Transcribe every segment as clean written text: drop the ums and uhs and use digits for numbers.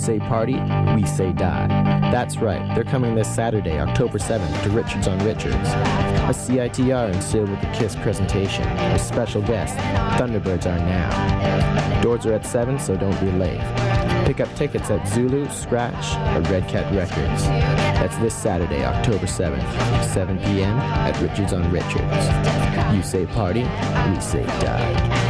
say party, we say die. That's right, they're coming this Saturday, October 7th, to Richards on Richards. A CITR and Sail with a Kiss presentation. With special guest, Thunderbirds are now. Doors are at 7, so don't be late. Pick up tickets at Zulu, Scratch, or Red Cat Records. That's this Saturday, October 7th, 7 p.m. at Richards on Richards. You say party, we say die.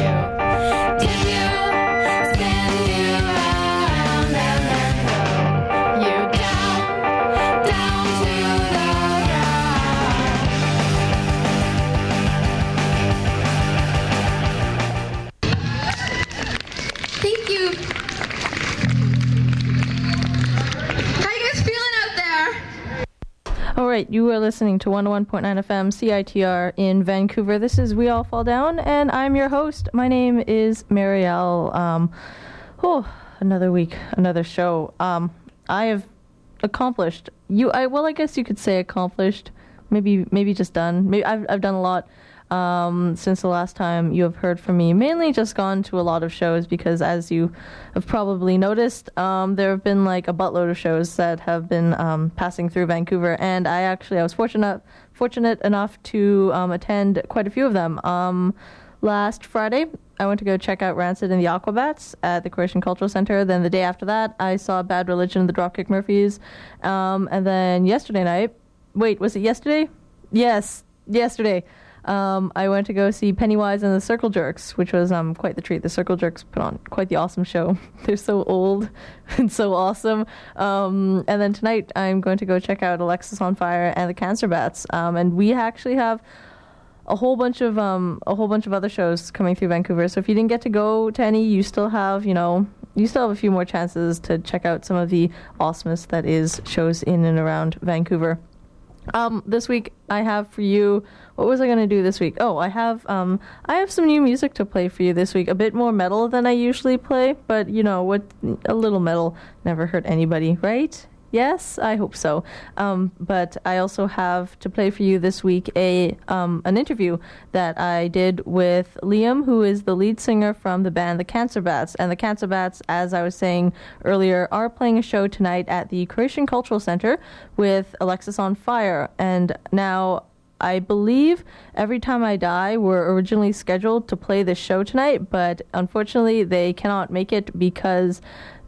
Alright, you are listening to 101.9 FM CITR in Vancouver. This is We All Fall Down, and I'm your host. My name is Marielle. Another week, another show. I have accomplished. I guess you could say accomplished. Maybe just done. Maybe I've done a lot since the last time you have heard from me. Mainly just gone to a lot of shows because, as you have probably noticed, there have been like a buttload of shows that have been passing through Vancouver, and I was fortunate enough to attend quite a few of them. Last Friday, I went to go check out Rancid and the Aquabats at the Croatian Cultural Center. Then the day after that, I saw Bad Religion and the Dropkick Murphys. And then yesterday night, wait, was it yesterday? Yes, yesterday. I went to go see Pennywise and the Circle Jerks, which was quite the treat. The Circle Jerks put on quite the awesome show. They're so old and so awesome. And then tonight I'm going to go check out Alexis on Fire and the Cancer Bats. And we actually have a whole bunch of other shows coming through Vancouver. So if you didn't get to go to any, you still have a few more chances to check out some of the awesomeness that is shows in and around Vancouver. This week I have for you, what was I going to do this week? Oh, I have some new music to play for you this week. A bit more metal than I usually play, but a little metal never hurt anybody, right? Yes, I hope so. But I also have to play for you this week an interview that I did with Liam, who is the lead singer from the band The Cancer Bats. And The Cancer Bats, as I was saying earlier, are playing a show tonight at the Croatian Cultural Center with Alexis on Fire. And now, I believe Every Time I Die were originally scheduled to play this show tonight, but unfortunately they cannot make it because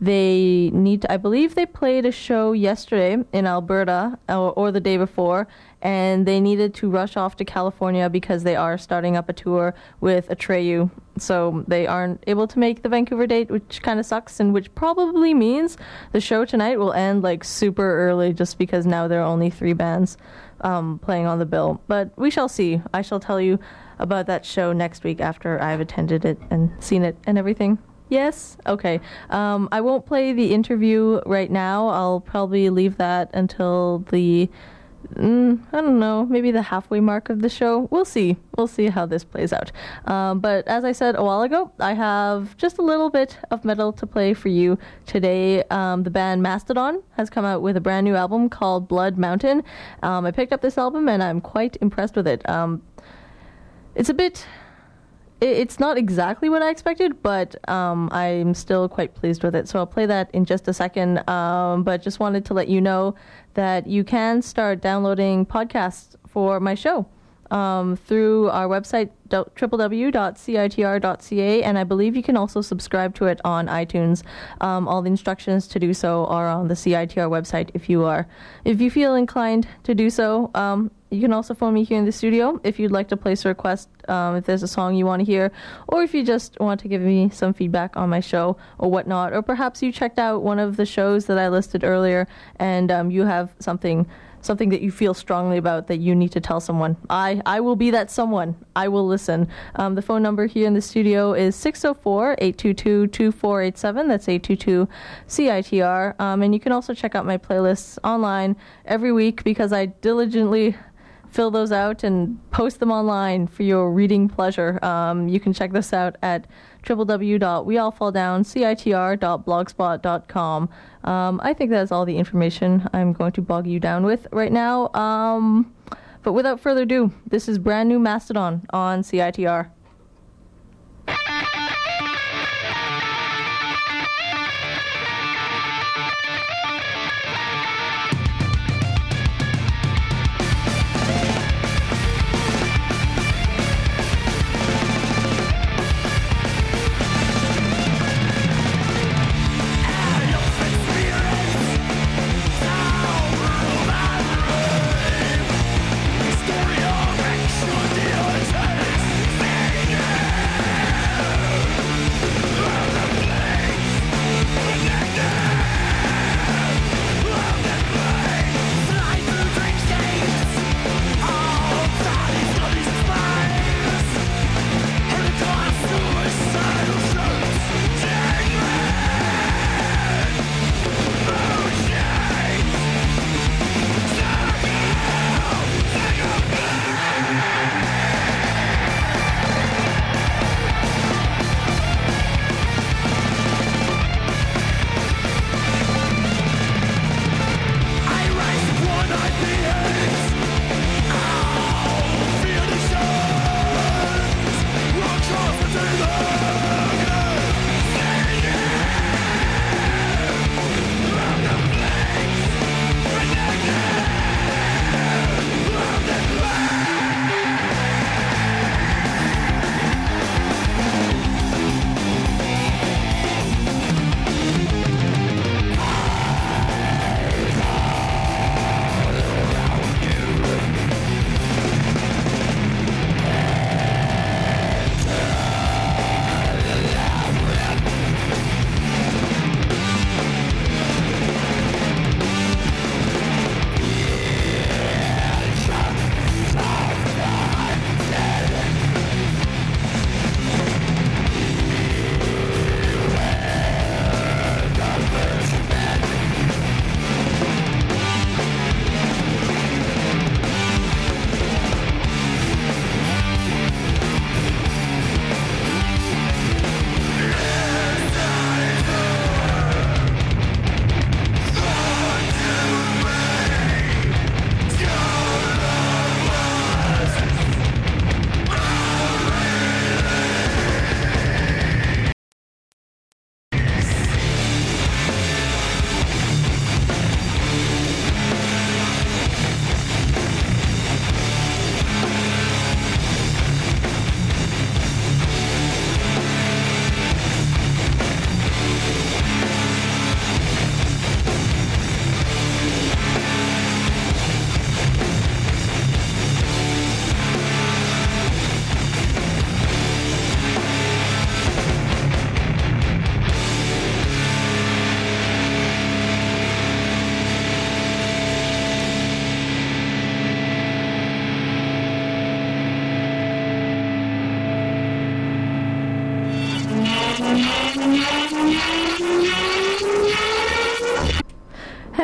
I believe they played a show yesterday in Alberta or the day before, and they needed to rush off to California because they are starting up a tour with Atreyu. So they aren't able to make the Vancouver date, which kind of sucks, and which probably means the show tonight will end like super early just because now there are only 3 bands playing on the bill. But we shall see. I shall tell you about that show next week after I've attended it and seen it and everything. Yes? Okay. I won't play the interview right now. I'll probably leave that until I don't know, maybe the halfway mark of the show. We'll see. We'll see how this plays out. But as I said a while ago, I have just a little bit of metal to play for you today. The band Mastodon has come out with a brand new album called Blood Mountain. I picked up this album and I'm quite impressed with it. It's not exactly what I expected, but I'm still quite pleased with it. So I'll play that in just a second. But just wanted to let you know that you can start downloading podcasts for my show through our website, www.citr.ca, and I believe you can also subscribe to it on iTunes. All the instructions to do so are on the CITR website if you feel inclined to do so. You can also phone me here in the studio if you'd like to place a request, if there's a song you want to hear, or if you just want to give me some feedback on my show or whatnot, or perhaps you checked out one of the shows that I listed earlier and you have something that you feel strongly about that you need to tell someone. I will be that someone. I will listen. The phone number here in the studio is 604-822-2487. That's 822-CITR. And you can also check out my playlists online every week because I diligently fill those out and post them online for your reading pleasure. You can check this out at www.weallfalldowncitr.blogspot.com. I think that's all the information I'm going to bog you down with right now. But without further ado, this is brand new Mastodon on CITR.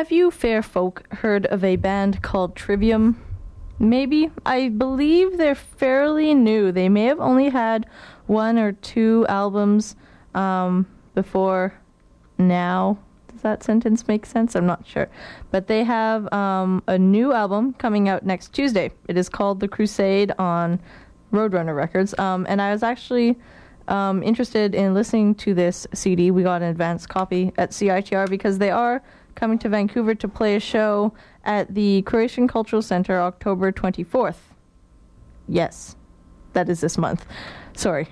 Have you fair folk heard of a band called Trivium? Maybe. I believe they're fairly new. They may have only had 1 or 2 albums before now. Does that sentence make sense? I'm not sure. But they have a new album coming out next Tuesday. It is called The Crusade on Roadrunner Records. And I was actually interested in listening to this CD. We got an advance copy at CITR because they are coming to Vancouver to play a show at the Croatian Cultural Center October 24th. Yes, that is this month. Sorry.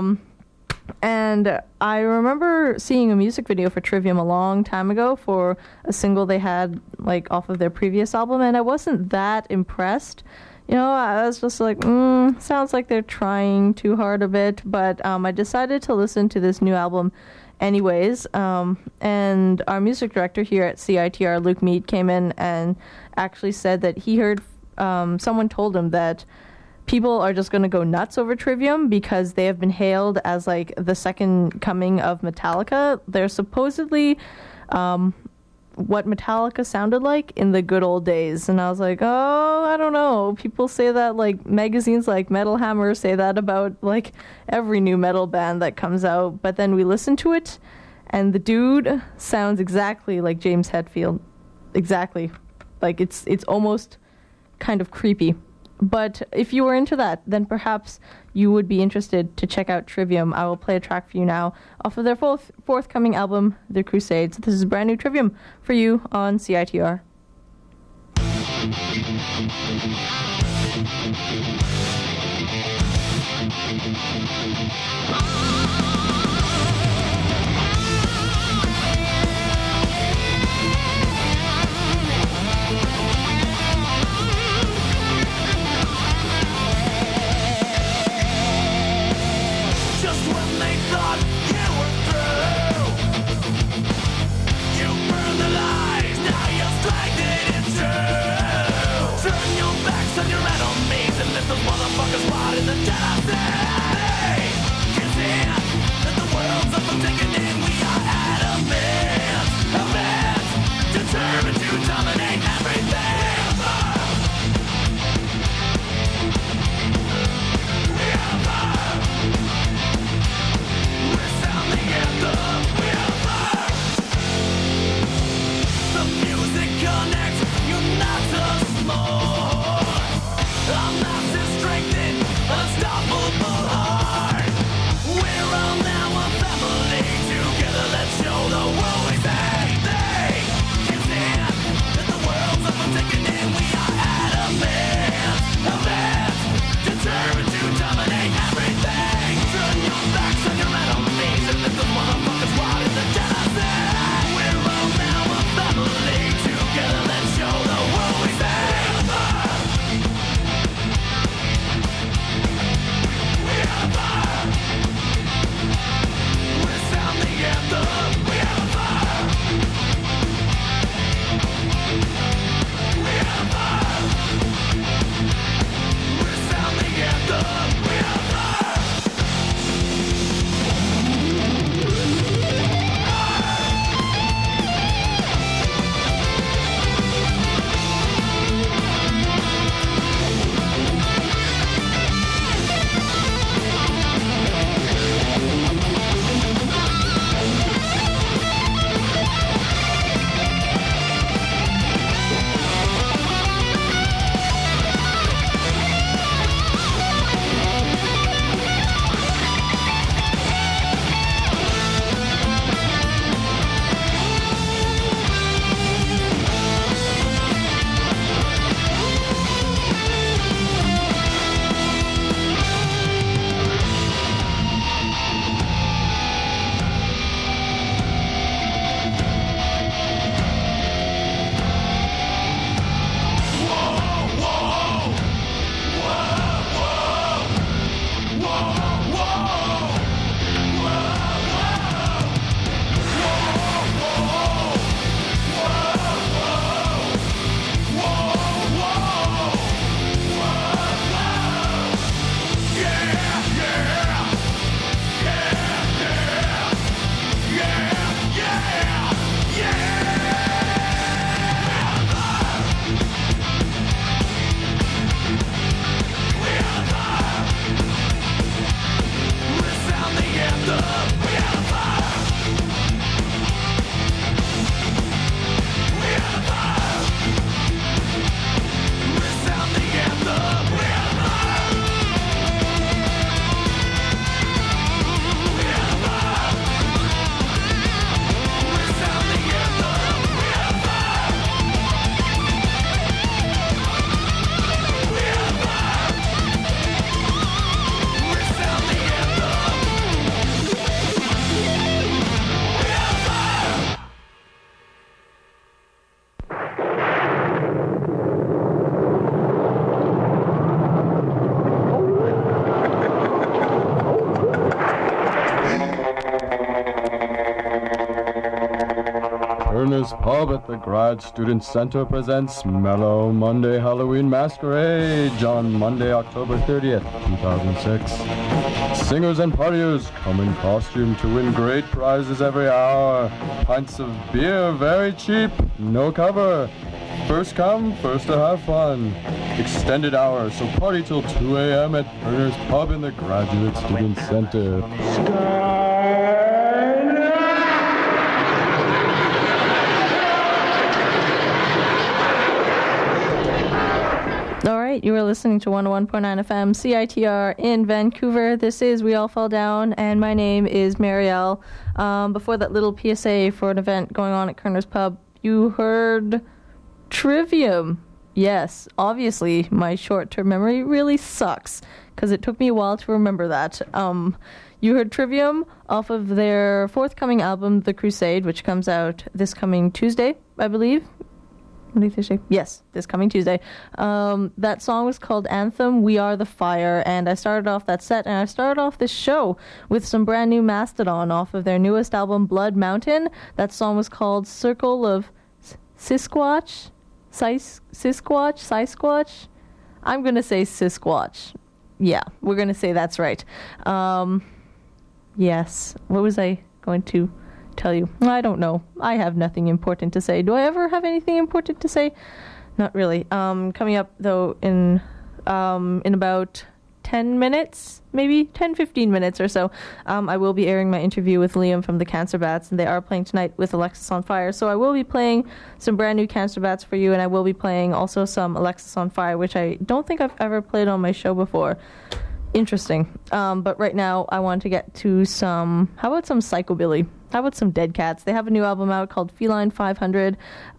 And I remember seeing a music video for Trivium a long time ago for a single they had like off of their previous album, and I wasn't that impressed. You know, I was just like, sounds like they're trying too hard a bit, but I decided to listen to this new album anyways, and our music director here at CITR, Luke Mead, came in and actually said that he heard someone told him that people are just going to go nuts over Trivium because they have been hailed as like the second coming of Metallica. They're supposedly what Metallica sounded like in the good old days. And I was like, oh, I don't know. People say that, like magazines like Metal Hammer say that about like every new metal band that comes out. But then we listen to it and the dude sounds exactly like James Hetfield. Exactly. Like it's almost kind of creepy. But if you were into that, then perhaps you would be interested to check out Trivium. I will play a track for you now off of their forthcoming album, The Crusade. So this is brand new Trivium for you on CITR. Those motherfuckers rot in the Tennessee. You see, Turner's Pub at the Grad Student Center presents Mellow Monday Halloween Masquerade on Monday, October 30th, 2006. Singers and partiers come in costume to win great prizes every hour. Pints of beer very cheap, no cover. First come, first to have fun. Extended hours, so party till 2 a.m. at Turner's Pub in the Graduate Student Center. All right, you are listening to 101.9 FM CITR in Vancouver. This is We All Fall Down, and my name is Marielle. Before that little PSA for an event going on at Kerner's Pub, you heard Trivium. Yes, obviously, my short-term memory really sucks, because it took me a while to remember that. You heard Trivium off of their forthcoming album, The Crusade, which comes out this coming Tuesday, I believe. Yes, this coming Tuesday. That song was called Anthem, We Are the Fire, and I started off that set, and I started off this show with some brand new Mastodon off of their newest album, Blood Mountain. That song was called Circle of Sisquatch? Sisquatch? I'm going to say Sisquatch. Yeah, we're going to say that's right. Yes, what was I going to tell you? I don't know. I have nothing important to say. Do I ever have anything important to say? Not really. Coming up though in about 10 minutes, maybe 10-15 minutes or so, I will be airing my interview with Liam from the Cancer Bats, and they are playing tonight with Alexisonfire. So I will be playing some brand new Cancer Bats for you, and I will be playing also some Alexisonfire, which I don't think I've ever played on my show before. Interesting. But right now I want to get to how about some psychobilly? How about some Dead Cats? They have a new album out called Feline 500.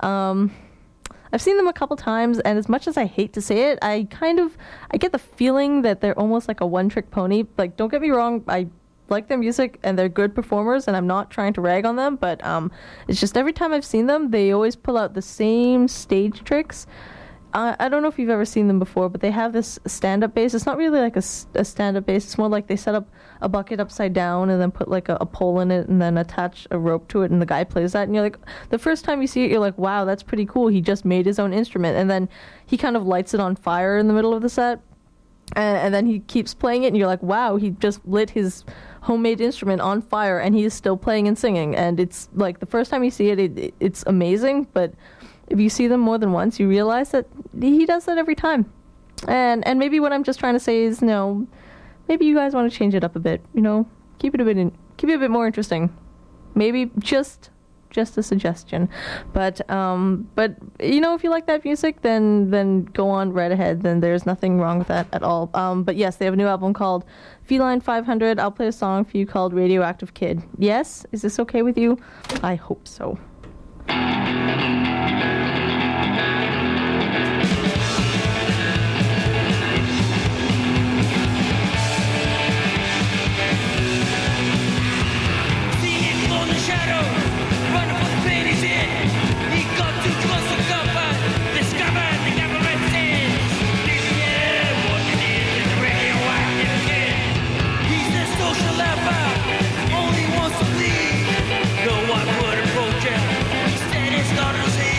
I've seen them a couple times, and as much as I hate to say it, I get the feeling that they're almost like a one-trick pony. Like, don't get me wrong, I like their music, and they're good performers, and I'm not trying to rag on them, but it's just every time I've seen them, they always pull out the same stage tricks. I don't know if you've ever seen them before, but they have this stand-up bass. It's not really like a stand-up bass. It's more like they set up a bucket upside down and then put like a pole in it and then attach a rope to it, and the guy plays that. And you're like, the first time you see it, you're like, wow, that's pretty cool. He just made his own instrument. And then he kind of lights it on fire in the middle of the set. And then he keeps playing it, and you're like, wow, he just lit his homemade instrument on fire, and he is still playing and singing. And it's like, the first time you see it, it's amazing, but if you see them more than once, you realize that he does that every time. And maybe what I'm just trying to say is, maybe you guys want to change it up a bit. Keep it a bit more interesting. Maybe just a suggestion. But if you like that music, then go on right ahead. Then there's nothing wrong with that at all. But yes, they have a new album called Feline 500. I'll play a song for you called Radioactive Kid. Yes, is this okay with you? I hope so. Only wants to leave. No one would approach him. Instead, he started to say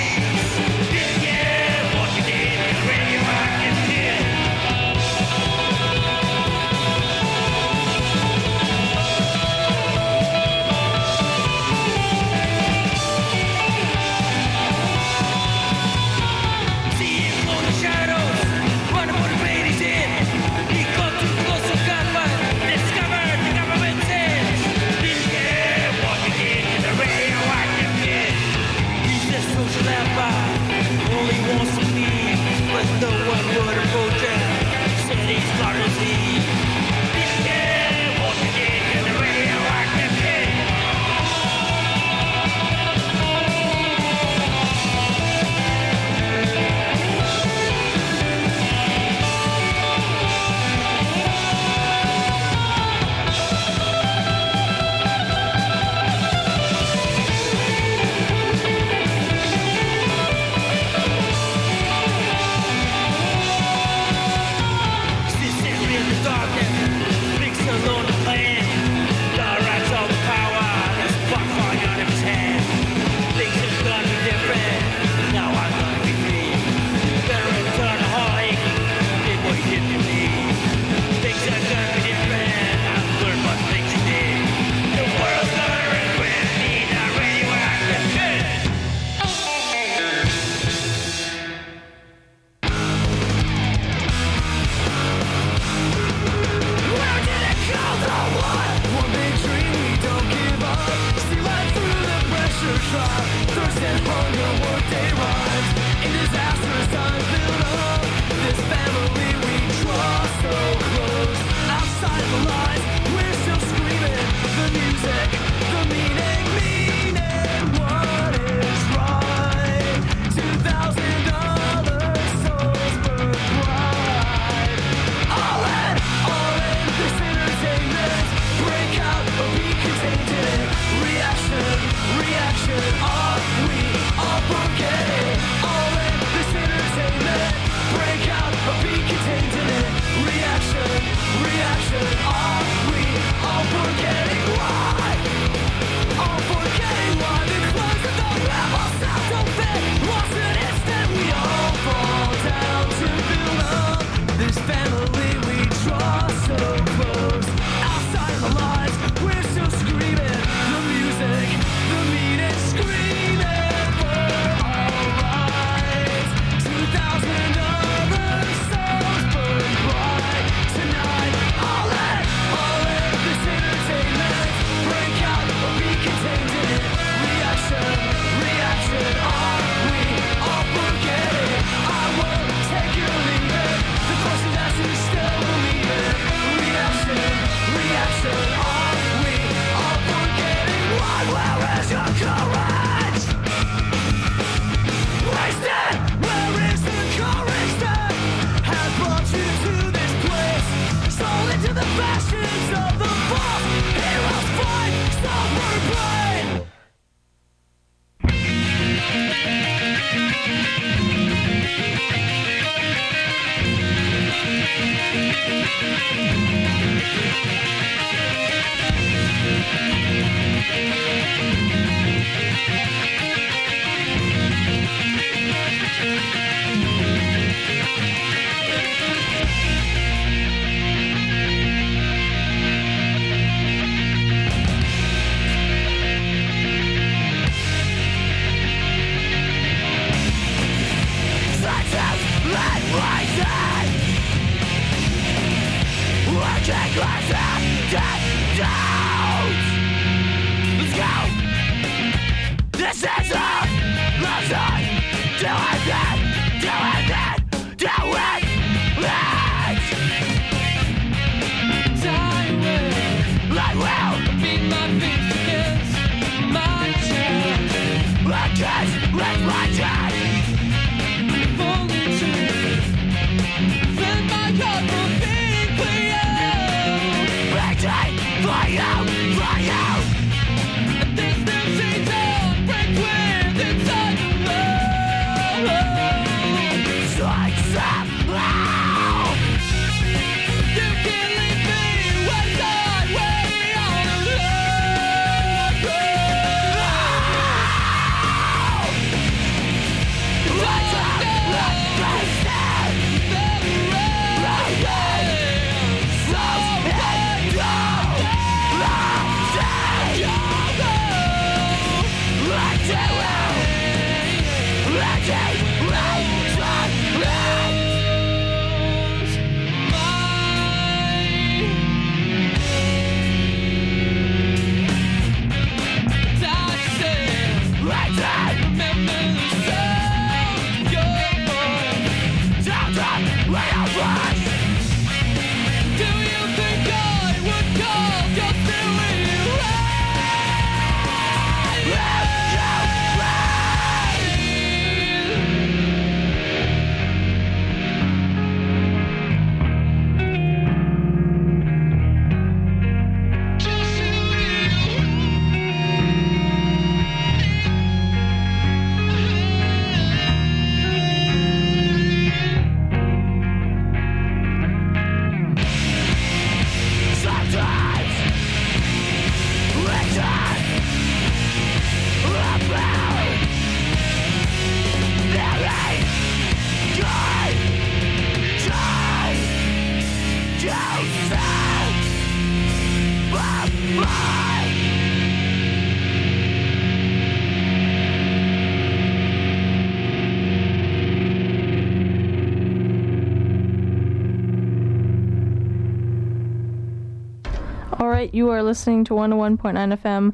You are listening to 101.9 FM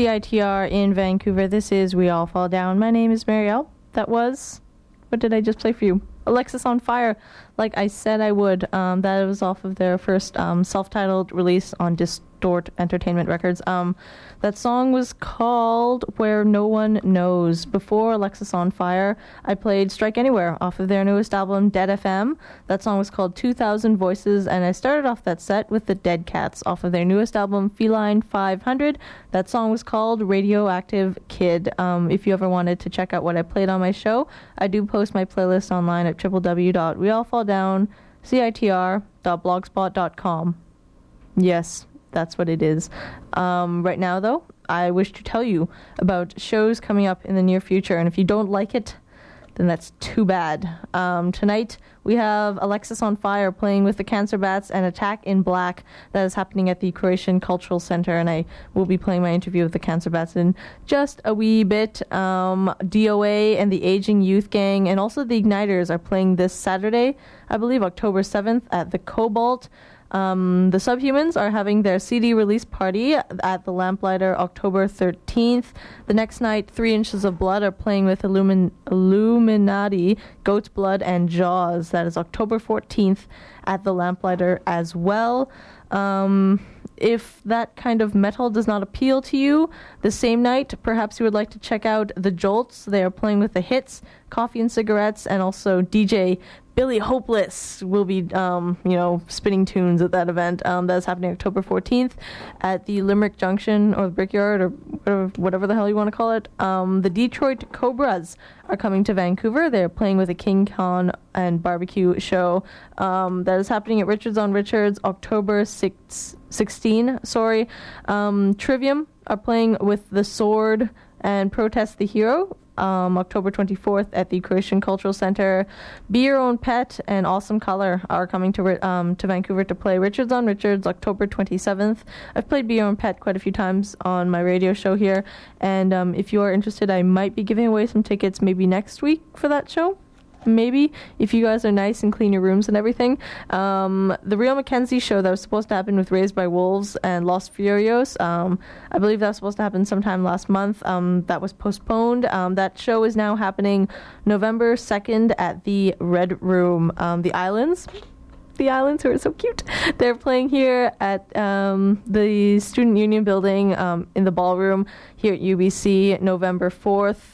CITR in Vancouver. This is We All Fall Down. My name is Marielle. That was... What did I just play for you? Alexis on Fire, like I said I would. That was off of their first self-titled release on Distort Entertainment Records. That song was called Where No One Knows. Before Alexis on Fire, I played Strike Anywhere off of their newest album, Dead FM. That song was called 2000 Voices, and I started off that set with the Dead Cats off of their newest album, Feline 500. That song was called Radioactive Kid. If you ever wanted to check out what I played on my show, I do post my playlist online at www.weallfalldown.citr.blogspot.com. Yes, that's what it is. Right now, though, I wish to tell you about shows coming up in the near future, and if you don't like it, then that's too bad. Tonight, we have Alexis on Fire playing with the Cancer Bats and Attack in Black. That is happening at the Croatian Cultural Center, and I will be playing my interview with the Cancer Bats in just a wee bit. DOA and the Aging Youth Gang and also the Igniters are playing this Saturday, I believe October 7th at the Cobalt. The Subhumans are having their CD release party at the Lamplighter October 13th. The next night, 3 Inches of Blood are playing with Illuminati, Goat's Blood, and Jaws. That is October 14th at the Lamplighter as well. If that kind of metal does not appeal to you, the same night, perhaps you would like to check out The Jolts. They are playing with the Hits, Coffee and Cigarettes, and also DJ Billy Hopeless will be, spinning tunes at that event. That's happening October 14th at the Limerick Junction or the Brickyard or whatever the hell you want to call it. The Detroit Cobras are coming to Vancouver. They're playing with a King Khan and barbecue show that is happening at Richards on Richards October 16. Trivium are playing with The Sword and Protest the Hero. October 24th at the Croatian Cultural Center. Be Your Own Pet and Awesome Color are coming to Vancouver to play Richards on Richards October 27th. I've played Be Your Own Pet quite a few times on my radio show here, and if you are interested, I might be giving away some tickets maybe next week for that show. Maybe, if you guys are nice and clean your rooms and everything. The Real Mackenzie show that was supposed to happen with Raised by Wolves and Los Furios, I believe that was supposed to happen sometime last month. That was postponed. That show is now happening November 2nd at the Red Room. The Islands, who are so cute, they're playing here at the Student Union building in the ballroom here at UBC November 4th.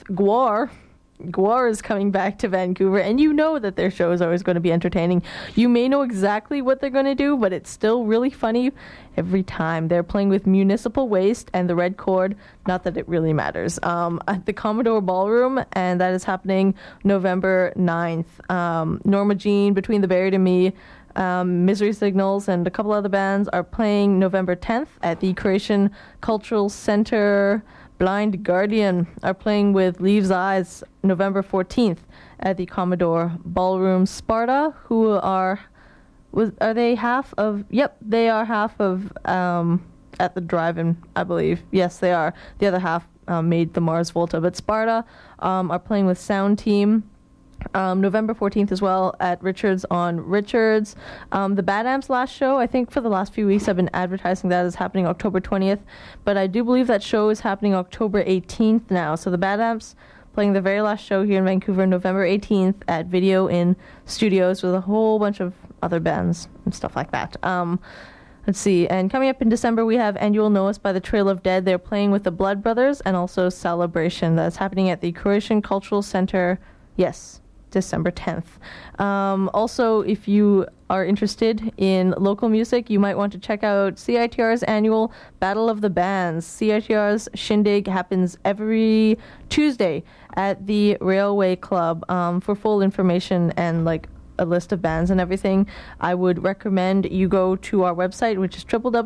Gwar is coming back to Vancouver, and you know that their show is always going to be entertaining. You may know exactly what they're going to do, but it's still really funny every time. They're playing with Municipal Waste and the Red Chord, not that it really matters, at the Commodore Ballroom, and that is happening November 9th. Norma Jean, Between the Buried and Me, Misery Signals, and a couple other bands are playing November 10th at the Croatian Cultural Center. Blind Guardian are playing with Leaves Eyes November 14th at the Commodore Ballroom. Sparta, who are they half of? Yep, they are half of at the Drive-In, I believe. Yes, they are. The other half made the Mars Volta, but Sparta are playing with Sound Team. November 14th as well at Richards on Richards. The Bad Amps last show, I think for the last few weeks I've been advertising that as happening October 20th, but I do believe that show is happening October 18th now. So the Bad Amps playing the very last show here in Vancouver November 18th at Video In Studios with a whole bunch of other bands and stuff like that. Let's see, and coming up in December we have And You'll Know Us by the Trail of Dead. They're playing with the Blood Brothers and also Celebration. That's happening at the Croatian Cultural Center. Yes, December 10th. Also, if you are interested in local music, you might want to check out CITR's annual Battle of the Bands. CITR's shindig happens every Tuesday at the Railway Club. For full information and a list of bands and everything, I would recommend you go to our website, which is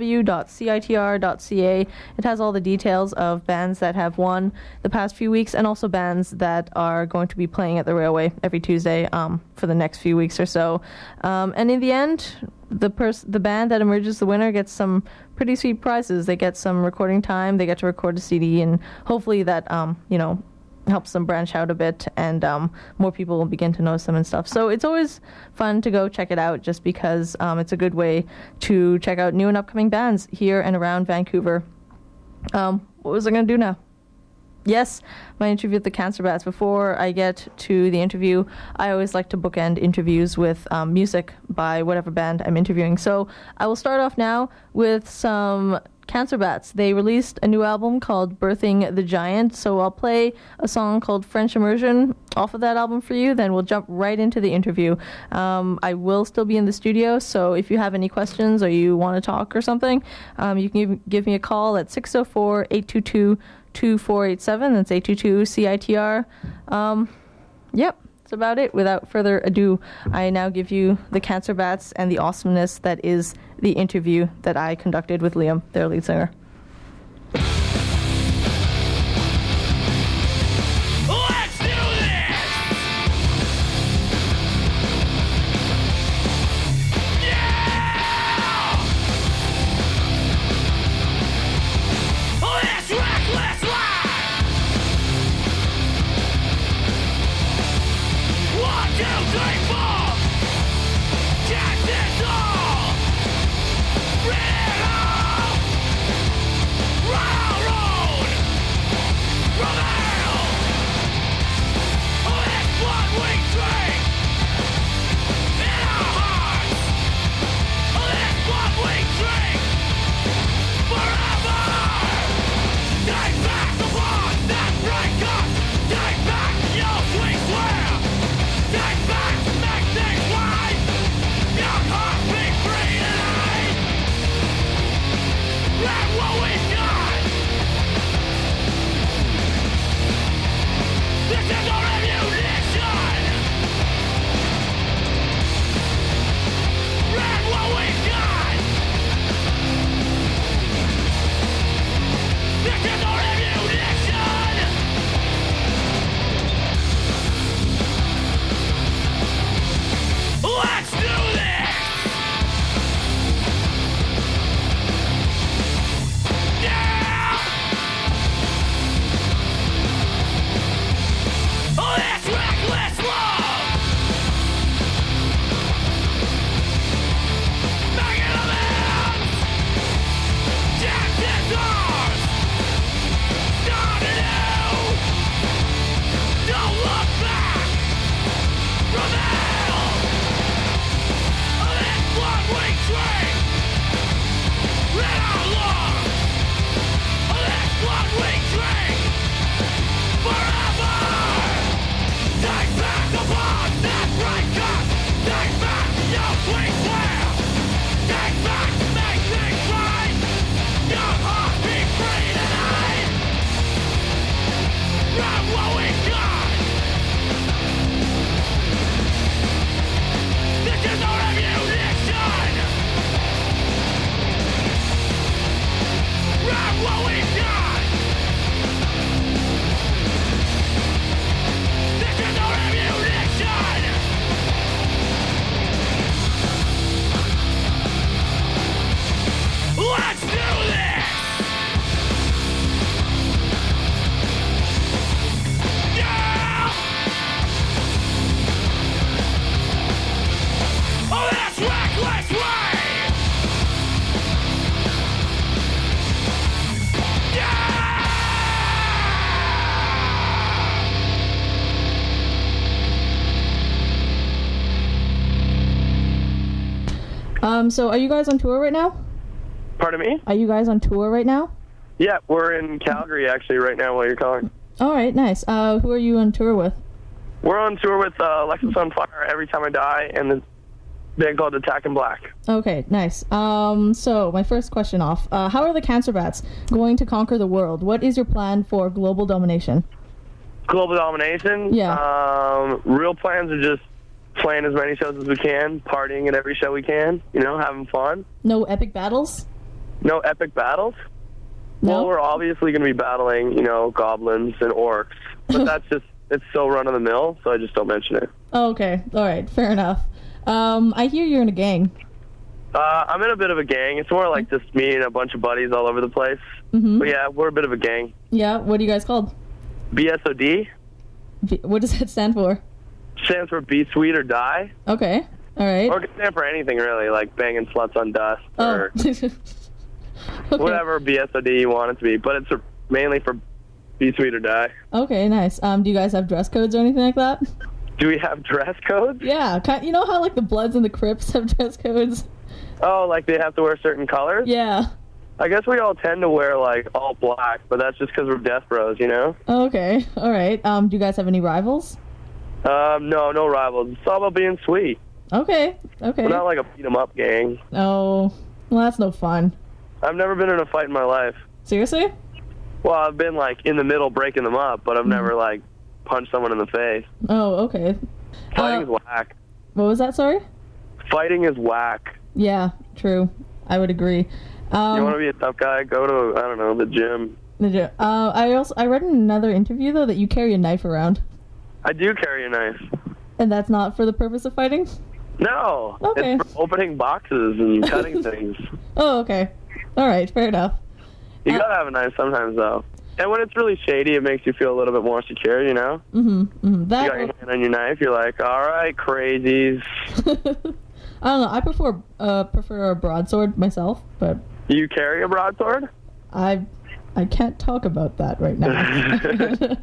www.citr.ca. It has all the details of bands that have won the past few weeks and also bands that are going to be playing at the Railway every Tuesday for the next few weeks or so. And in the end, the band that emerges the winner gets some pretty sweet prizes. They get some recording time, they get to record a CD, and hopefully that helps them branch out a bit, and more people will begin to notice them and stuff. So it's always fun to go check it out, just because it's a good way to check out new and upcoming bands here and around Vancouver. What was I going to do now? Yes, my interview with the Cancer Bats. Before I get to the interview, I always like to bookend interviews with music by whatever band I'm interviewing. So I will start off now with some Cancer Bats. They released a new album called Birthing the Giant, so I'll play a song called French Immersion off of that album for you, then we'll jump right into the interview. I will still be in the studio, so if you have any questions or you want to talk or something, you can give me a call at 604-822-2487. That's 822-CITR. Yep. That's about it. Without further ado, I now give you the Cancer Bats and the awesomeness that is the interview that I conducted with Liam, their lead singer. Let's do this! Yeah! Let's rock, let's rock! 1, 2, 3, 4! Get this all! Read it all! Grab what we got. This is our ammunition. Grab what we got. This is our ammunition. Let's do this! Yeah! Oh, that's reckless way! Yeah! So are you guys on tour right now? Pardon me? Are you guys on tour right now? Yeah, we're in Calgary actually right now while you're calling. All right, nice. Who are you on tour with? We're on tour with Lexus on Fire, Every Time I Die, and the band called Attack in Black. Okay, nice. So my first question off. How are the Cancer Bats going to conquer the world? What is your plan for global domination? Global domination? Yeah. Real plans are just playing as many shows as we can, partying at every show we can, you know, having fun. No epic battles? No epic battles? No? Well, we're obviously going to be battling, you know, goblins and orcs, but that's just, it's so run-of-the-mill, so I just don't mention it. Oh, okay, all right, fair enough. I hear you're in a gang. I'm in a bit of a gang. It's more like just me and a bunch of buddies all over the place. Mm-hmm. But yeah, we're a bit of a gang. Yeah, what are you guys called? BSOD What does that stand for? stands for Be Sweet or Die. Okay, all right. Or it can stand for anything, really, like banging sluts on dust or Okay. whatever BSOD you want it to be. But it's mainly for Be Sweet or Die. Okay, nice. Do you guys have dress codes or anything like that? Do we have dress codes? Yeah, you know how like the Bloods and the Crips have dress codes? Oh, like they have to wear certain colors? Yeah. I guess we all tend to wear, like, all black, but that's just because we're death bros, you know? Okay, all right. Do you guys have any rivals? No rivals. It's all about being sweet. Okay. We're not like a beat-em-up gang. Oh, well, that's no fun. I've never been in a fight in my life. Seriously? Well, I've been, like, in the middle breaking them up, but I've never, like, punched someone in the face. Oh, okay. Fighting is whack. What was that, sorry? Fighting is whack. Yeah, true. I would agree. You want to be a tough guy? Go to, I don't know, the gym. I read in another interview, though, that you carry a knife around. I do carry a knife. And that's not for the purpose of fighting? No. Okay. It's for opening boxes and cutting things. Oh, okay. All right, fair enough. You gotta have a knife sometimes, though. And when it's really shady, it makes you feel a little bit more secure, you know? Mm-hmm. You got your hand on your knife, you're like, all right, crazies. I don't know. I prefer a broadsword myself, but You carry a broadsword? I can't talk about that right now.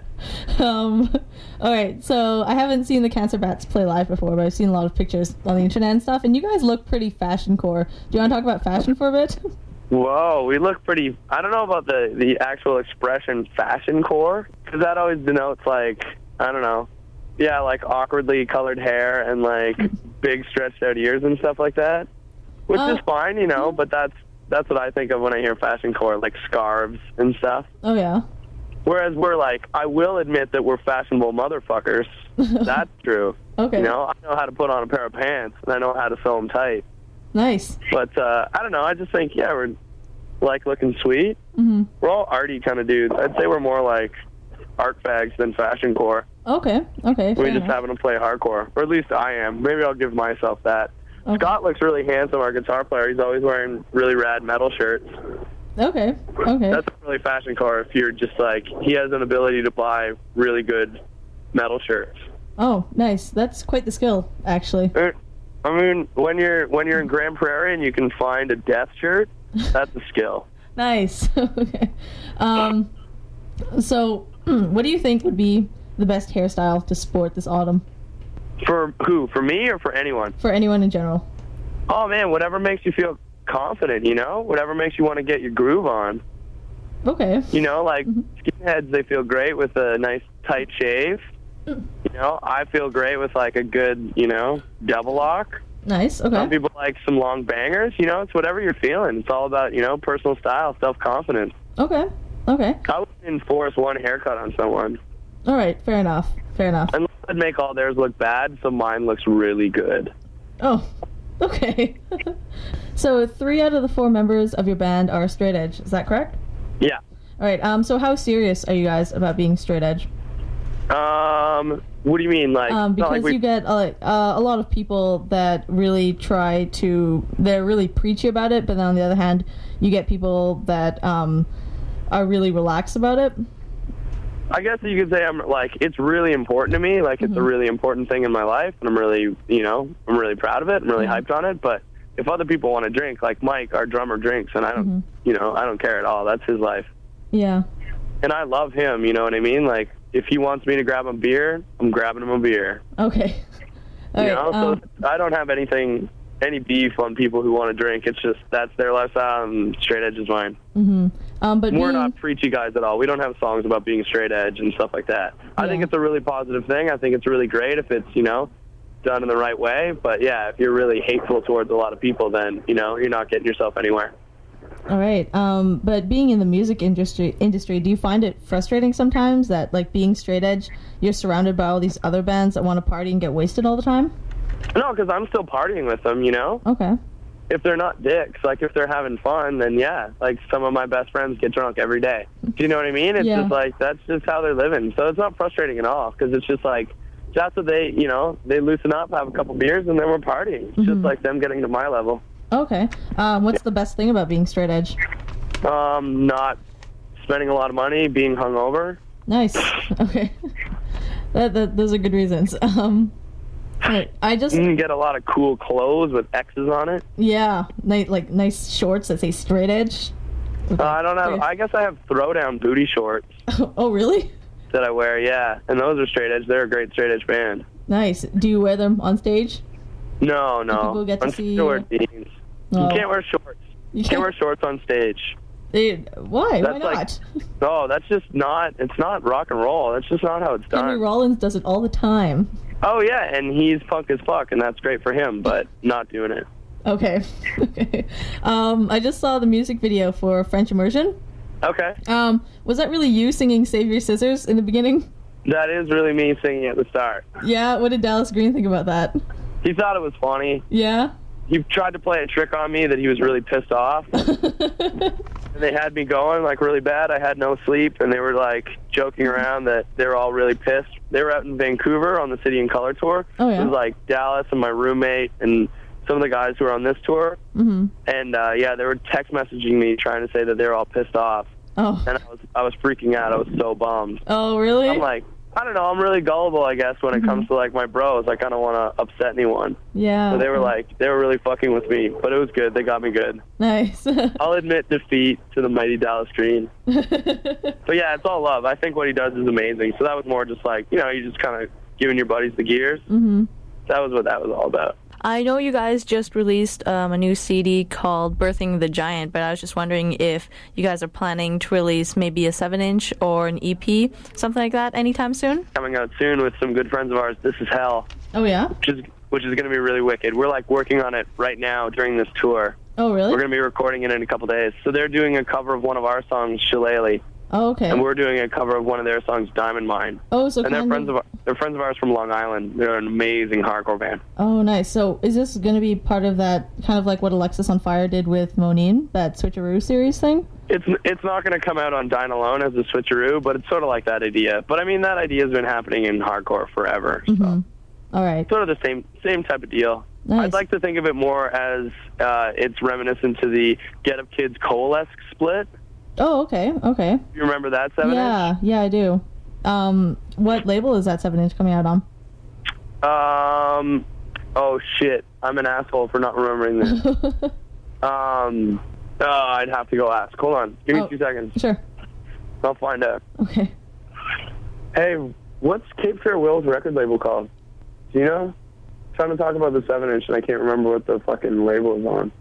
All right. So I haven't seen the Cancer Bats play live before, but I've seen a lot of pictures on the internet and stuff. And you guys look pretty fashion core. Do you want to talk about fashion for a bit? Whoa, we look pretty... I don't know about the actual expression fashion core, because that always denotes, like, I don't know, yeah, like awkwardly colored hair and, like, big stretched out ears and stuff like that, which is fine, you know, but that's what I think of when I hear fashion core, like scarves and stuff. Oh, yeah. Whereas we're like, I will admit that we're fashionable motherfuckers. That's true. Okay. You know, I know how to put on a pair of pants, and I know how to sew them tight. Nice. But, I don't know, I just think, yeah, we're, like, looking sweet. Mm-hmm. We're all arty kind of dudes. I'd say we're more like art fags than fashion core. Okay. We're just having to play hardcore. Or at least I am. Maybe I'll give myself that. Okay. Scott looks really handsome, our guitar player. He's always wearing really rad metal shirts. Okay. That's really fashion core if you're just like, he has an ability to buy really good metal shirts. Oh, nice. That's quite the skill, actually. I mean, when you're in Grand Prairie and you can find a death shirt, that's a skill. Nice. Okay. So, what do you think would be the best hairstyle to sport this autumn? For who? For me or for anyone? For anyone in general. Oh, man, whatever makes you feel confident, you know? Whatever makes you want to get your groove on. Okay. You know, like, skinheads, they feel great with a nice tight shave. You know, I feel great with, like, a good, you know, double lock. Nice, okay. Some people like some long bangers. You know, it's whatever you're feeling. It's all about, you know, personal style, self-confidence. Okay. Okay. I wouldn't enforce one haircut on someone. All right. Fair enough. Unless I'd make all theirs look bad, so mine looks really good. Oh, okay. So 3 out of the 4 members of your band are straight edge. Is that correct? Yeah. All right. So how serious are you guys about being straight edge? What do you mean? Like, because you get a lot of people that really they're really preachy about it, but then on the other hand, you get people that are really relaxed about it. I guess you could say it's really important to me. Like, it's a really important thing in my life, and I'm really proud of it. I'm really hyped on it. But if other people want to drink, like Mike, our drummer, drinks, and I don't, I don't care at all. That's his life. Yeah. And I love him. You know what I mean? Like, if he wants me to grab him a beer, I'm grabbing him a beer. Okay. All right, so I don't have any beef on people who want to drink. It's just that's their lifestyle, and straight edge is mine. But we're not preachy guys at all. We don't have songs about being straight edge and stuff like that. Yeah. I think it's a really positive thing. I think it's really great if it's, done in the right way. But yeah, if you're really hateful towards a lot of people, then, you're not getting yourself anywhere. All right. But being in the music industry, do you find it frustrating sometimes that, like, being straight edge, you're surrounded by all these other bands that want to party and get wasted all the time? No, because I'm still partying with them, Okay. If they're not dicks, like, if they're having fun, then yeah. Like, some of my best friends get drunk every day. Do you know what I mean? It's just like, that's just how they're living. So it's not frustrating at all, because it's just like, that's what they, they loosen up, have a couple beers, and then we're partying. It's just like them getting to my level. Okay. What's the best thing about being straight edge? Not spending a lot of money, being hungover. Nice. Okay. Those are good reasons. I just... You can get a lot of cool clothes with X's on it. Yeah. Like nice shorts that say straight edge. I don't have... I guess I have throwdown booty shorts. Oh, really? That I wear, yeah. And those are straight edge. They're a great straight edge band. Nice. Do you wear them on stage? No. People get to see you. Wear jeans. Oh. You can't wear shorts. You can't wear shorts on stage. Why? Why not? That's just not... It's not rock and roll. That's just not how it's done. Henry Rollins does it all the time. Oh, yeah, and he's punk as fuck, and that's great for him, but not doing it. Okay. I just saw the music video for French Immersion. Okay. Was that really you singing Save Your Scissors in the beginning? That is really me singing at the start. Yeah? What did Dallas Green think about that? He thought it was funny. Yeah? He tried to play a trick on me that he was really pissed off. And they had me going, like, really bad. I had no sleep, and they were, like, joking around that they were all really pissed. They were out in Vancouver on the City and Color tour. Oh, yeah? It was, like, Dallas and my roommate and some of the guys who were on this tour. Mm-hmm. And, they were text messaging me trying to say that they were all pissed off. Oh. And I was freaking out. I was so bummed. Oh, really? I'm like, I don't know. I'm really gullible, I guess, when it comes to, like, my bros. Like, I don't want to upset anyone. Yeah. So they were really fucking with me. But it was good. They got me good. Nice. I'll admit defeat to the mighty Dallas Green. But yeah, it's all love. I think what he does is amazing. So that was more just like, you just kind of giving your buddies the gears. Mm-hmm. That was what that was all about. I know you guys just released a new CD called Birthing the Giant, but I was just wondering if you guys are planning to release maybe a 7-inch or an EP, something like that, anytime soon? Coming out soon with some good friends of ours, This Is Hell. Oh, yeah? Which is going to be really wicked. We're, like, working on it right now during this tour. Oh, really? We're going to be recording it in a couple days. So they're doing a cover of one of our songs, Shillelagh. Oh, okay. And we're doing a cover of one of their songs, Diamond Mine. Oh, so and they're friends of ours from Long Island. They're an amazing hardcore band. Oh, nice. So is this going to be part of that, kind of like what Alexis on Fire did with Moneen, that Switcheroo series thing? It's not going to come out on Dine Alone as a Switcheroo, but it's sort of like that idea. But I mean, that idea has been happening in hardcore forever. So. Mm-hmm. All right. Sort of the same type of deal. Nice. I'd like to think of it more as it's reminiscent to the Get Up Kids Coalesce split. Oh, okay. You remember that 7-inch? Yeah, I do. What label is that 7-inch coming out on? Oh shit, I'm an asshole for not remembering this. I'd have to go ask. Hold on, give me 2 seconds. Sure. I'll find out. Okay. Hey, what's Cape Fear Will's record label called? Do you know? I'm trying to talk about the 7-inch and I can't remember what the fucking label is on.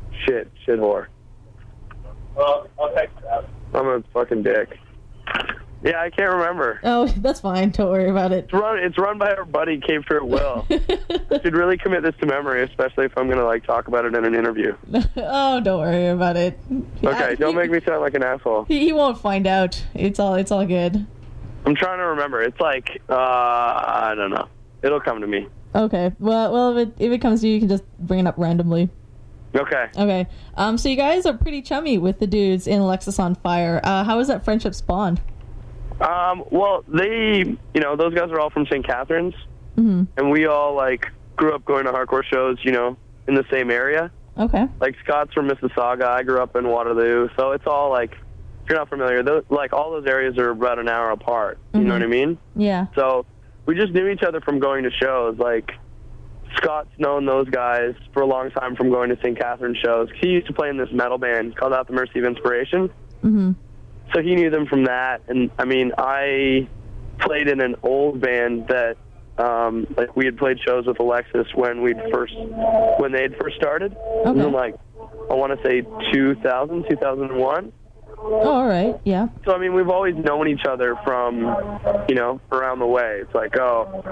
Shit whore. Well, I'll text that. I'm a fucking dick. Yeah, I can't remember. Oh, that's fine. Don't worry about it. It's run by our buddy Cave Fear Will. I should really commit this to memory, especially if I'm going to like talk about it in an interview. Oh, don't worry about it. Okay, don't make me sound like an asshole. He won't find out. It's all good. I'm trying to remember. It's like I don't know. It'll come to me. Okay. Well, if it comes to you, you can just bring it up randomly. Okay. Okay. So you guys are pretty chummy with the dudes in Alexis on Fire. How has that friendship spawned? Well, those guys are all from St. Catharines, and we all like grew up going to hardcore shows, in the same area. Okay. Like Scott's from Mississauga. I grew up in Waterloo, so it's all like, if you're not familiar, all those areas are about an hour apart. You know what I mean? Yeah. So we just knew each other from going to shows. Like Scott's known those guys for a long time from going to St. Catharines shows. He used to play in this metal band called At the Mercy of Inspiration. Mm-hmm. So he knew them from that, and I mean, I played in an old band that, we had played shows with Alexis when they had first started. Okay. It was in, like, I want to say 2000, 2001. Oh, all right, yeah. So I mean, we've always known each other from, around the way. It's like, it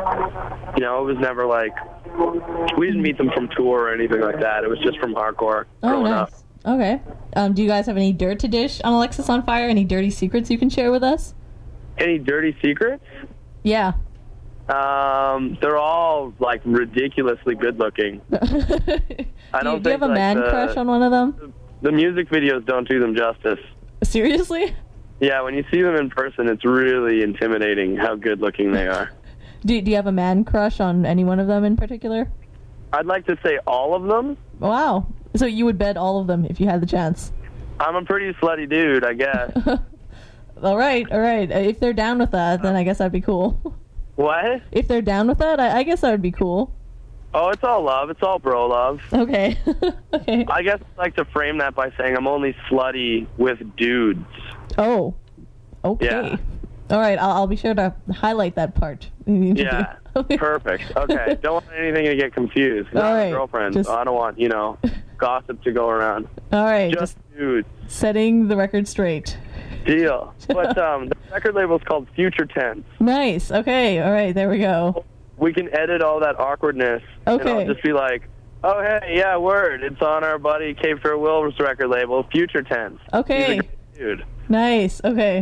was never like we didn't meet them from tour or anything like that. It was just from hardcore growing up. Okay. Do you guys have any dirt to dish on Alexis on Fire? Any dirty secrets you can share with us? Any dirty secrets? Yeah. They're all like ridiculously good looking. I don't do you have a man crush on one of them? The music videos don't do them justice. Seriously? Yeah, when you see them in person, it's really intimidating how good looking they are. Do you have a man crush on any one of them in particular? I'd like to say all of them. Wow. So you would bed all of them if you had the chance? I'm a pretty slutty dude, I guess. All right. If they're down with that, then I guess that'd be cool. What? If they're down with that, I guess that would be cool. Oh, it's all love. It's all bro love. Okay. Okay. I guess I'd like to frame that by saying I'm only slutty with dudes. Oh. Okay. Yeah. All right. I'll be sure to highlight that part. Yeah. Perfect. Okay. Don't want anything to get confused. All I'm right. a girlfriend. Just... So I don't want, gossip to go around. All right. Just dudes. Setting the record straight. Deal. But the record label's called Future Tense. Nice. Okay. All right. There we go. We can edit all that awkwardness. Okay. And I'll just be like, oh, hey, yeah, word. It's on our buddy Cave Fear Will's record label, Future Tense. Okay. He's a great dude. Nice. Okay.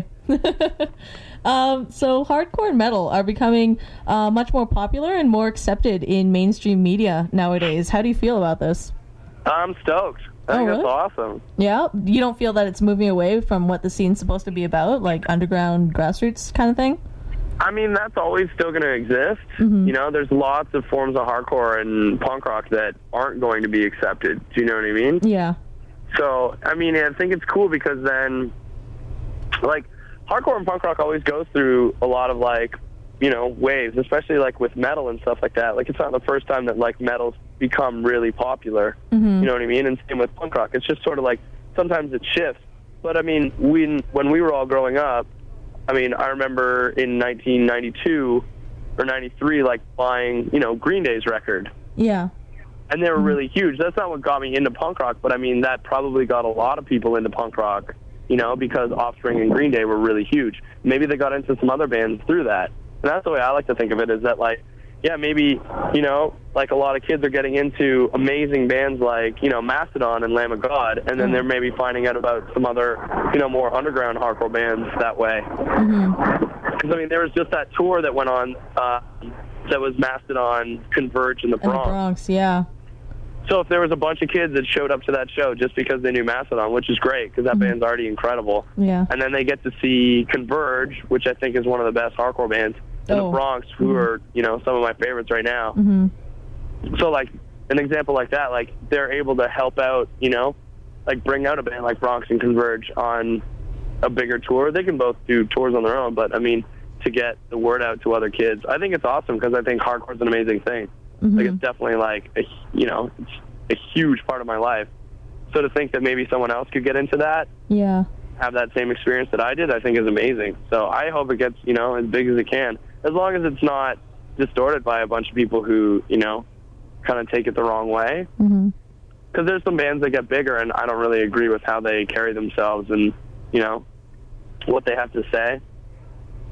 So hardcore and metal are becoming much more popular and more accepted in mainstream media nowadays. How do you feel about this? I'm stoked. I think really? that's awesome. Yeah? You don't feel that it's moving away from what the scene's supposed to be about, like underground grassroots kind of thing? I mean, that's always still going to exist. Mm-hmm. There's lots of forms of hardcore and punk rock that aren't going to be accepted. Do you know what I mean? Yeah. So, I mean, I think it's cool because then, like, hardcore and punk rock always goes through a lot of, like, waves, especially, like, with metal and stuff like that. Like, it's not the first time that, like, metal's become really popular. Mm-hmm. You know what I mean? And same with punk rock. It's just sort of like, sometimes it shifts. But, I mean, when we were all growing up, I mean, I remember in 1992 or 93, like, buying, Green Day's record. Yeah. And they were really huge. That's not what got me into punk rock, but, I mean, that probably got a lot of people into punk rock, because Offspring and Green Day were really huge. Maybe they got into some other bands through that. And that's the way I like to think of it, is that, like, yeah, maybe, like a lot of kids are getting into amazing bands like, Mastodon and Lamb of God, and then they're maybe finding out about some other, more underground hardcore bands that way. Because, I mean, there was just that tour that went on that was Mastodon, Converge, and the Bronx. And the Bronx, yeah. So if there was a bunch of kids that showed up to that show just because they knew Mastodon, which is great because that band's already incredible, yeah, and then they get to see Converge, which I think is one of the best hardcore bands, in the Bronx, who are, some of my favorites right now. So, like, an example like that, like, they're able to help out, like, bring out a band like Bronx and Converge on a bigger tour. They can both do tours on their own, but, I mean, to get the word out to other kids, I think it's awesome because I think hardcore is an amazing thing. Like, it's definitely, like, it's a huge part of my life. So to think that maybe someone else could get into that, yeah, have that same experience that I did, I think is amazing. So I hope it gets, as big as it can, as long as it's not distorted by a bunch of people who, kind of take it the wrong way. Because there's some bands that get bigger, and I don't really agree with how they carry themselves and, what they have to say.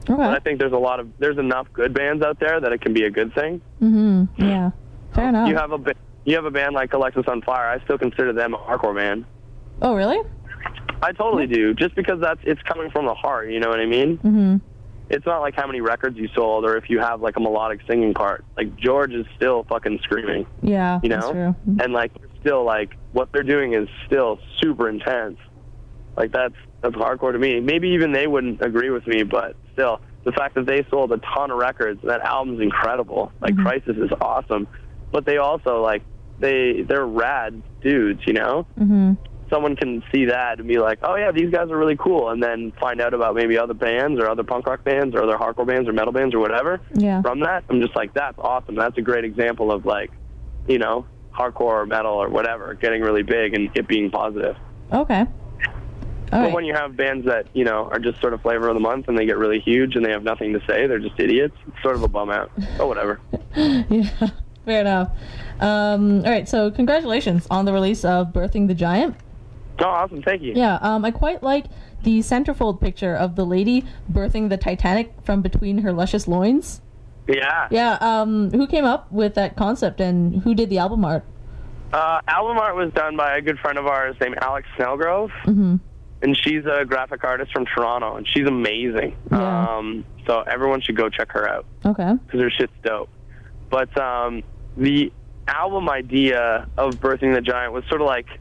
Okay. But I think there's enough good bands out there that it can be a good thing. Yeah. Fair enough. You have a band like Alexis on Fire. I still consider them a hardcore band. Oh, really? I totally do, just because it's coming from the heart. You know what I mean? Mm-hmm. It's not like how many records you sold or if you have like a melodic singing part. Like George is still fucking screaming. Yeah, you know, that's true. and like still like what they're doing is still super intense. Like that's hardcore to me. Maybe even they wouldn't agree with me, but still, the fact that they sold a ton of records, that album's incredible. Like Crisis is awesome, but they also like they're rad dudes, you know. Someone can see that and be like, oh yeah, these guys are really cool, and then find out about maybe other bands or other punk rock bands or other hardcore bands or metal bands or whatever. Yeah. From that, I'm just like, that's awesome. That's a great example of like, you know, hardcore or metal or whatever getting really big and it being positive. Okay. But when you have bands that, you know, are just sort of flavor of the month and they get really huge and they have nothing to say, they're just idiots, it's sort of a bum out. Oh, whatever. Yeah, fair enough. All right, so congratulations on the release of Birthing the Giant. Oh, awesome. Thank you. Yeah, I quite like the centerfold picture of the lady birthing the Titanic from between her luscious loins. Yeah. Yeah, who came up with that concept and who did the album art? Album art was done by a good friend of ours named Alex Snellgrove. And she's a graphic artist from Toronto, and she's amazing. Yeah. So everyone should go check her out. Okay. Because her shit's dope. But the album idea of Birthing the Giant was sort of like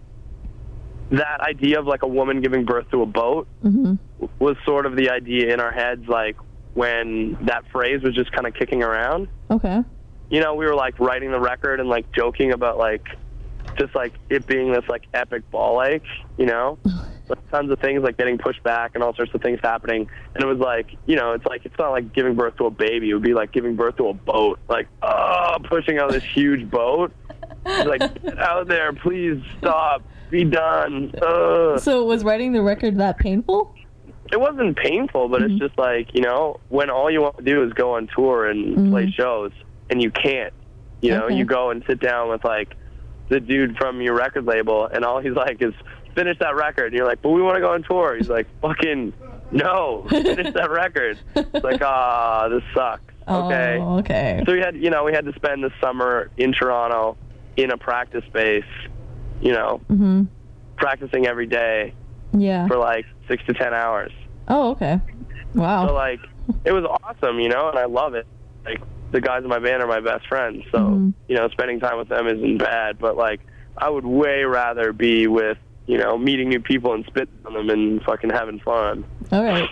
that idea of like a woman giving birth to a boat was sort of the idea in our heads, like when that phrase was just kind of kicking around. Okay. You know, we were like writing the record and like joking about like just like it being this like epic ball ache, you know? Like tons of things like getting pushed back and all sorts of things happening. And it was like, you know, it's like, it's not like giving birth to a baby. It would be like giving birth to a boat. Like, pushing out this huge boat. Like, get out there, please stop, be done. So was writing the record that painful? It wasn't painful, but it's just like, you know, when all you want to do is go on tour and play shows, and you can't, you know, you go and sit down with like the dude from your record label, and all he's like is, finish that record. And you're like, but we want to go on tour. He's like, fucking no, finish that record. It's like, this sucks. Okay. Oh, okay. So we had to spend the summer in Toronto in a practice space, you know, practicing every day for like 6 to 10 hours. Oh, okay. Wow. So like, it was awesome, you know, and I love it. Like, the guys in my band are my best friends, so, you know, spending time with them isn't bad, but like, I would way rather be with, you know, meeting new people and spitting on them and fucking having fun. All right.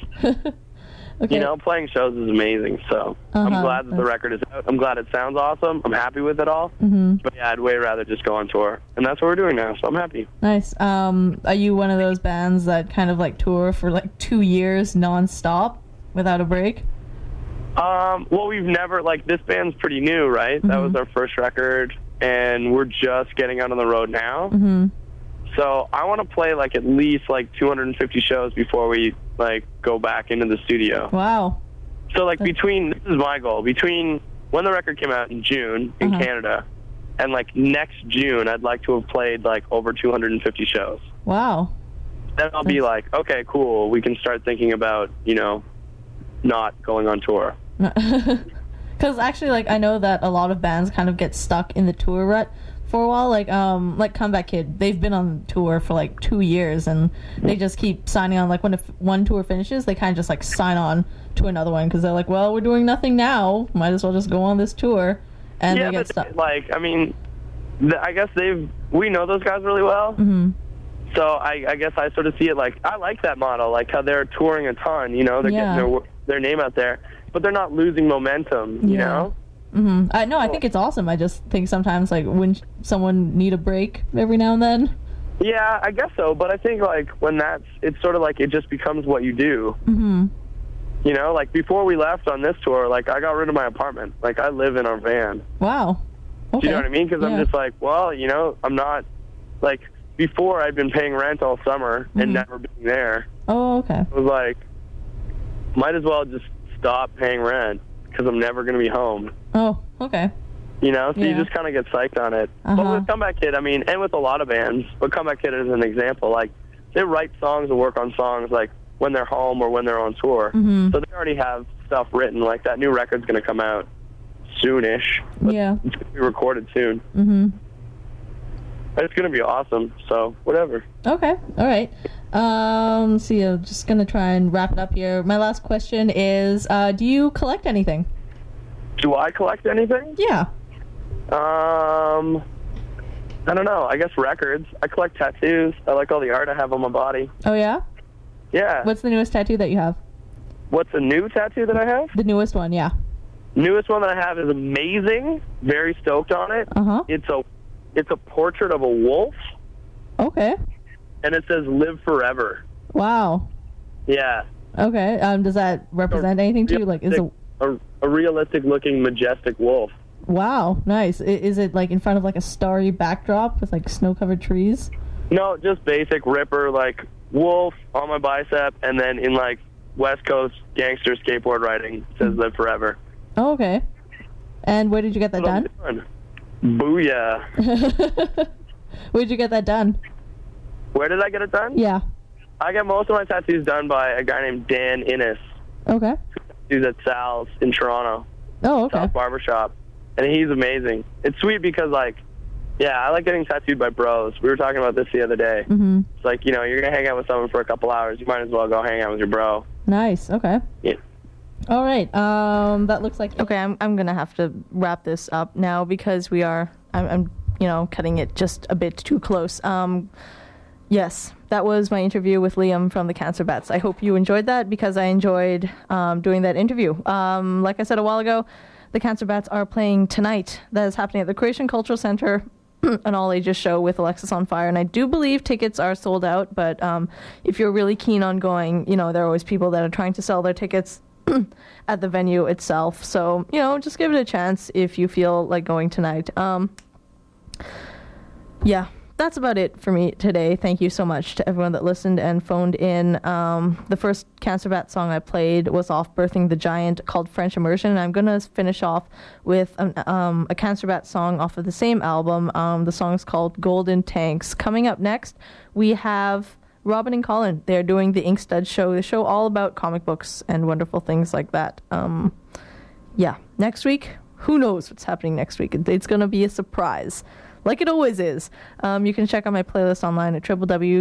Okay. You know, playing shows is amazing, so I'm glad that the record is out. I'm glad it sounds awesome. I'm happy with it all. But yeah, I'd way rather just go on tour. And that's what we're doing now, so I'm happy. Nice. Are you one of those bands that kind of like tour for like 2 years nonstop without a break? Well, we've never, like, this band's pretty new, right? That was our first record, and we're just getting out on the road now. So I want to play like at least like 250 shows before we like go back into the studio. Wow. So like this is my goal, between when the record came out in June in Canada and like next June, I'd like to have played like over 250 shows. Wow. Then I'll be like, okay, cool, we can start thinking about, you know, not going on tour. Because actually, like, I know that a lot of bands kind of get stuck in the tour rut for a while, like Comeback Kid. They've been on tour for like 2 years, and they just keep signing on. Like when one tour finishes, they kind of just like sign on to another one because they're like, well, we're doing nothing now, might as well just go on this tour, and they get stuck. Like, I mean, I guess we know those guys really well. So I guess I sort of see it like, I like that model, like how they're touring a ton, you know, they're getting their name out there, but they're not losing momentum, you know? I think it's awesome. I just think sometimes, like, wouldn't someone need a break every now and then? Yeah, I guess so, but I think, like, when it's sort of like it just becomes what you do. You know, like, before we left on this tour, like, I got rid of my apartment. Like, I live in our van. Wow. Okay. Do you know what I mean? Because I'm just like, well, you know, I'm not, like, before I'd been paying rent all summer and never being there. Oh, okay. I was like, might as well just stop paying rent because I'm never going to be home. Oh, okay. You know, so you just kind of get psyched on it. But with Comeback Kid, I mean, and with a lot of bands, but Comeback Kid is an example. Like, they write songs and work on songs, like, when they're home or when they're on tour. So they already have stuff written. Like, that new record's going to come out soonish. Yeah. It's going to be recorded soon. It's going to be awesome, so whatever. Okay, all right. See, I'm just going to try and wrap it up here. My last question is, do you collect anything? Do I collect anything? Yeah. I don't know. I guess records. I collect tattoos. I like all the art I have on my body. Oh, yeah? Yeah. What's the newest tattoo that you have? What's the new tattoo that I have? The newest one, yeah. Newest one that I have is amazing. Very stoked on it. Uh-huh. It's a portrait of a wolf, Okay. and it says "Live Forever." Wow. Yeah. Okay. Does that represent anything to you? Like, is it... A realistic-looking, majestic wolf. Wow, nice. Is it, like, in front of, like, a starry backdrop with, like, snow-covered trees? No, just basic ripper, like, wolf on my bicep, and then in, like, West Coast gangster skateboard riding, it says "Live Forever." Oh, okay. And where did you get that done? Booyah. Where'd you get that done? Where did I get it done? Yeah. I get most of my tattoos done by a guy named Dan Innes. Okay. He's at Sal's in Toronto. Oh, okay. South Barbershop. And he's amazing. It's sweet because, like, yeah, I like getting tattooed by bros. We were talking about this the other day. Mm-hmm. It's like, you know, you're going to hang out with someone for a couple hours. You might as well go hang out with your bro. Nice. Okay. Yeah. All right. That looks like... Okay, I'm going to have to wrap this up now because I'm you know, cutting it just a bit too close. Yes, that was my interview with Liam from the Cancer Bats. I hope you enjoyed that because I enjoyed doing that interview. Like I said a while ago, the Cancer Bats are playing tonight. That is happening at the Croatian Cultural Center, an all-ages show with Alexis on Fire. And I do believe tickets are sold out, but if you're really keen on going, you know, there are always people that are trying to sell their tickets at the venue itself. So, you know, just give it a chance if you feel like going tonight. Yeah, that's about it for me today. Thank you so much to everyone that listened and phoned in. The first Cancer Bat song I played was off Birthing the Giant called French Immersion, and I'm going to finish off with a Cancer Bat song off of the same album. The song's called Golden Tanks. Coming up next, we have Robin and Colin. They're doing the Ink Stud Show, the show all about comic books and wonderful things like that. Yeah, next week, who knows what's happening next week? It's going to be a surprise. Like it always is. You can check out my playlist online at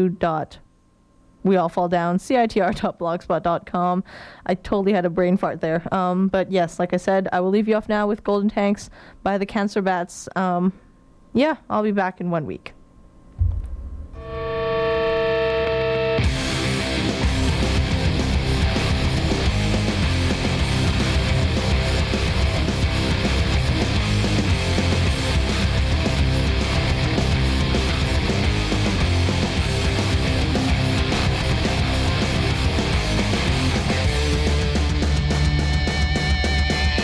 www.weallfalldown.citr.blogspot.com. I totally had a brain fart there. But yes, like I said, I will leave you off now with Golden Tanks by the Cancer Bats. Yeah, I'll be back in 1 week.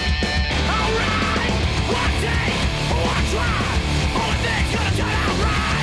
Alright, one day, one try, only thing's gonna turn out right.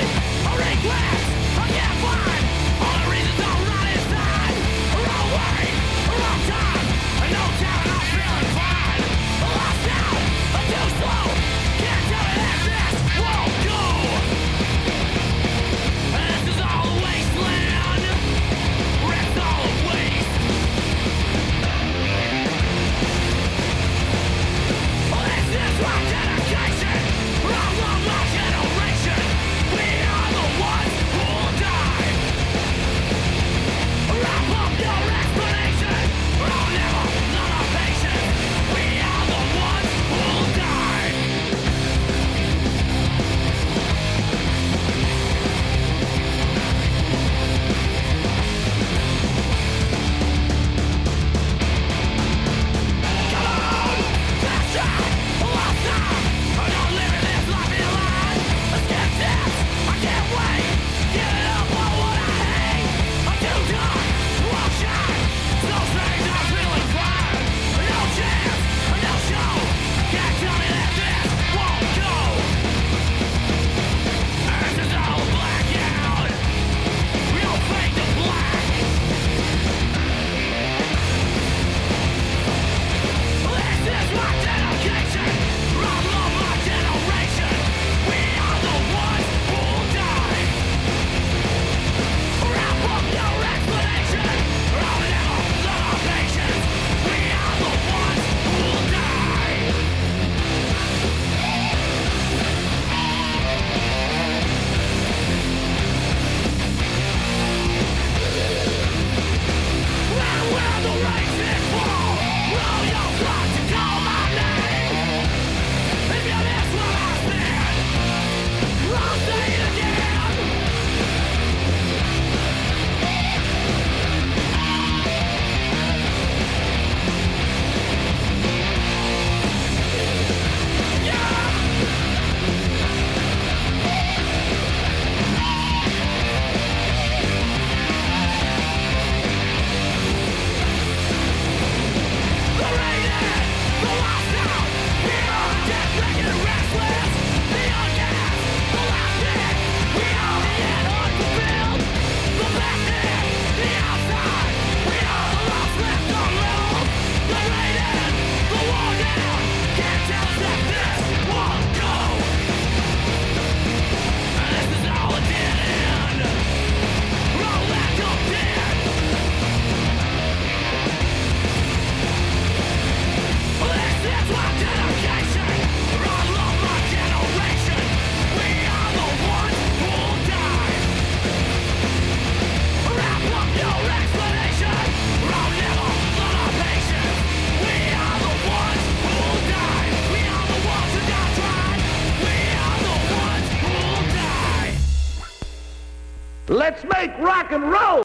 Let's make rock and roll!